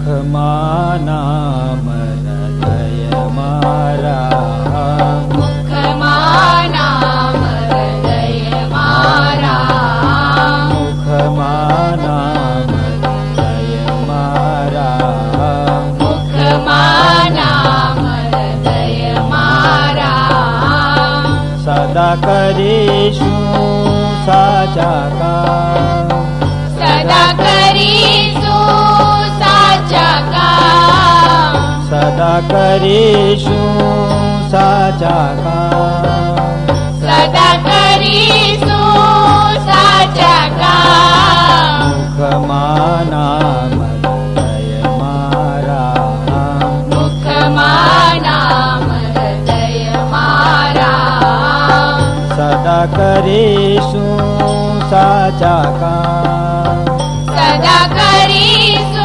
मुखमाना हृदय मारा, मुखमाना हृदय मारा, मुखमाना हृदय मारा, मुखमाना हृदय मारा। सदा करीशु साचा काम, सदा करीशु साचा काम, सदा करीशु साचा काम, सदा करीशु साचा काम। मुखमाना हृदय मारा, मुखमाना हृदय मारा, सदा करीशु साचा काम, सदा करीशु